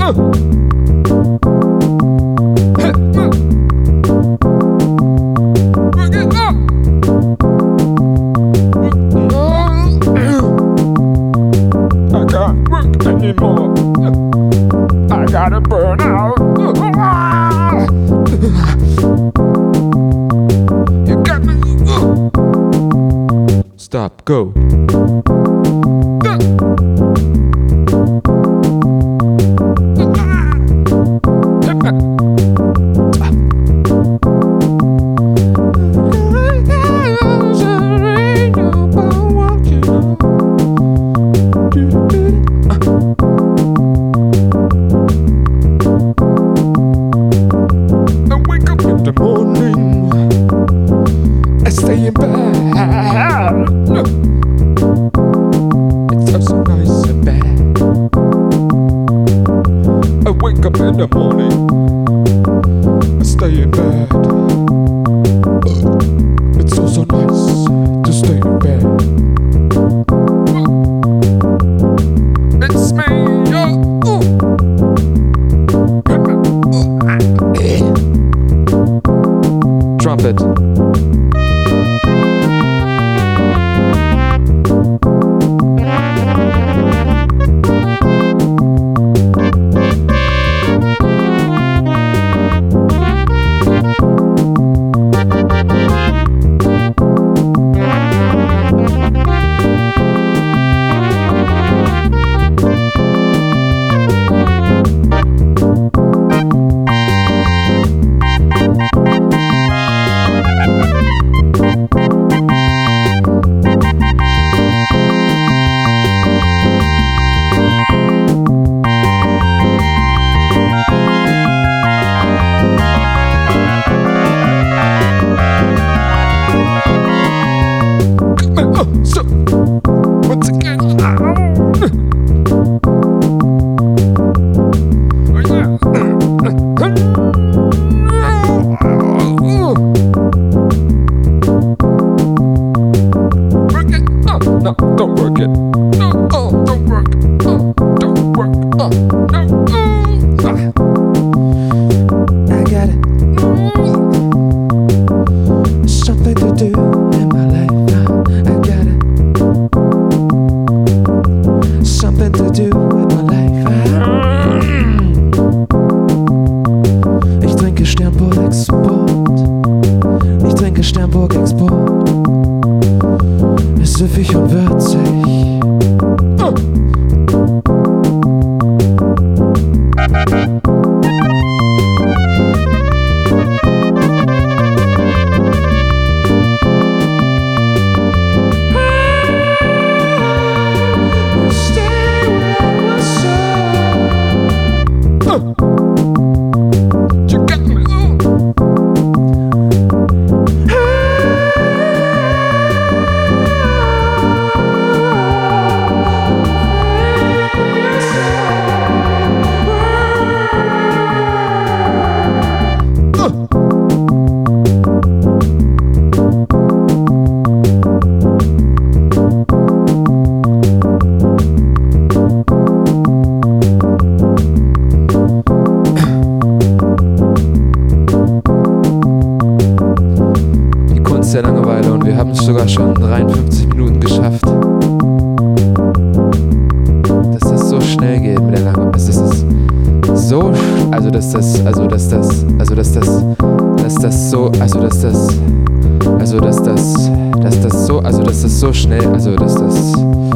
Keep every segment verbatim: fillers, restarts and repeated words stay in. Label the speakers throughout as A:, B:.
A: Anymore. I gotta burn out. You got me. Stop, go. Stay in bed. It's so, so nice and bad. I wake up in the morning. I stay in bed. It's so so nice to stay in bed. It's me, yo. Trumpet. So, once again, work it. Oh, no, don't work it. No, oh, don't work. Oh, don't work. Oh, no. Oh. I got it. Something to do in my life. Something to do with my life. Ich trinke Sternburg Export. Ich trinke Sternburg Export. Ist süffig und würzig. Oh. You got me. Der Langeweile und wir haben es sogar schon dreiundfünfzig Minuten geschafft. Dass das so schnell geht mit der Langeweile. Also das ist so, also dass das, also dass das, also dass das, dass das so, also dass das, also dass das, dass das so, also dass das so schnell, also dass das.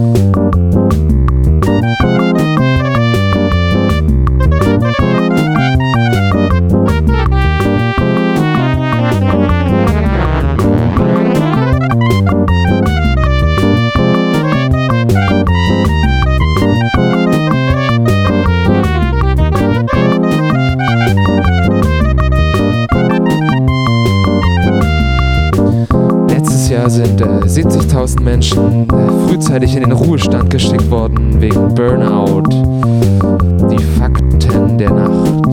A: Jahr sind äh, siebzigtausend Menschen äh, frühzeitig in den Ruhestand geschickt worden wegen Burnout. Die Fakten der Nacht.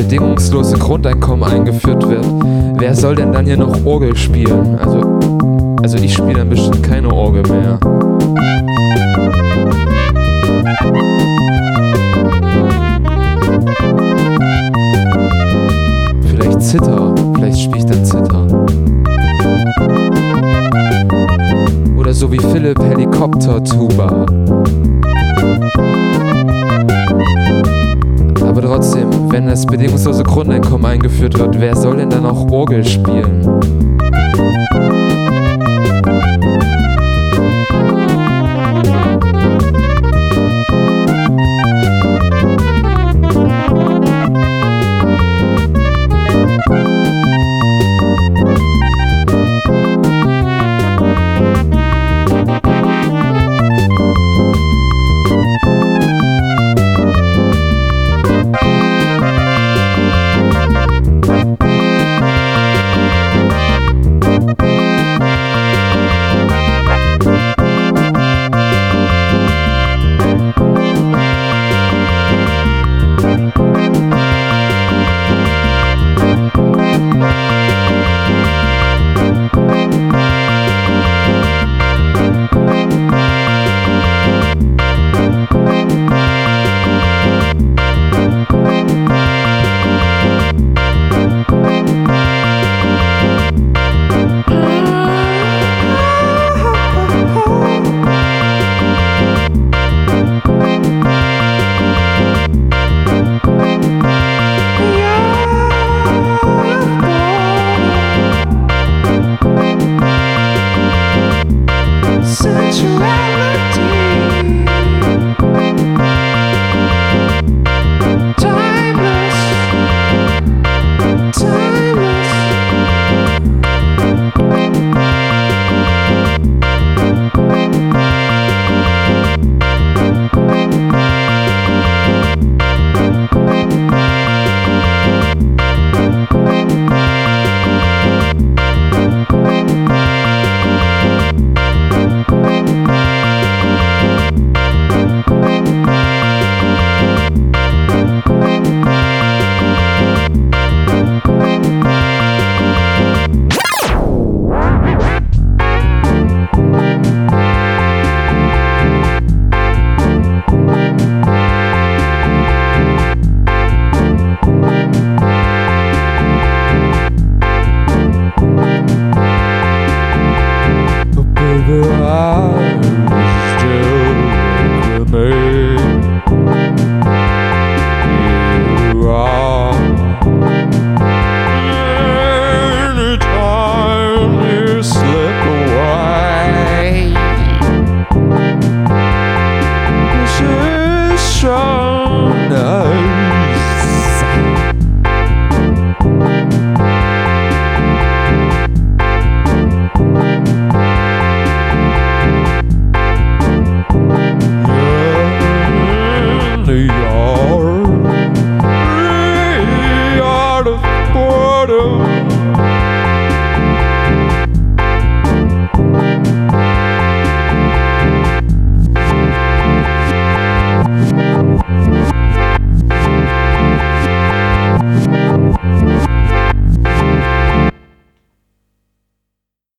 A: bedingungslose Grundeinkommen eingeführt wird, wer soll denn dann hier noch Orgel spielen? Also, also ich spiele dann bestimmt keine Orgel mehr. Vielleicht Zither, vielleicht spiele ich dann Zither. Oder so wie Philipp Helikopter-Tuba. Aber trotzdem, wenn das bedingungslose Grundeinkommen eingeführt wird, wer soll denn dann auch Orgel spielen?